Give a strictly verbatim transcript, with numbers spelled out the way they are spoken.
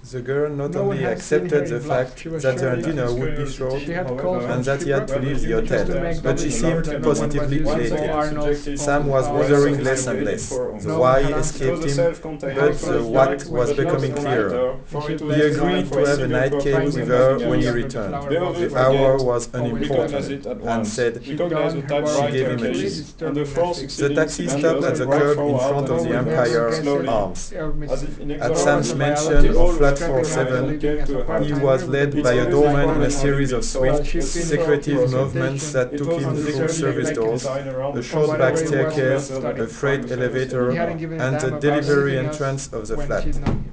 The girl not No one only had seen her accepted in the black. fact She was that sure their that dinner she- would be short She had called and that he had to leave the just to hotel, make but she double seemed sure that no one was positively using elated. Arnold's phone Sam was uh, withering as less a and highway. less. The No why one had escaped answered. him, but the what was becoming clearer. He agreed to have a nightcap with her when he returned. The hour was unimportant, and said She donned her she body gave him a carefully, key. disturbing nothing. The taxi stopped at the curb in front of the Empire Arms. At Sam's mention of flat four seven, he was led by a doorman in a series of swift, secretive movements that took him through service doors, a short back staircase, a freight elevator, and the delivery entrance of the flat.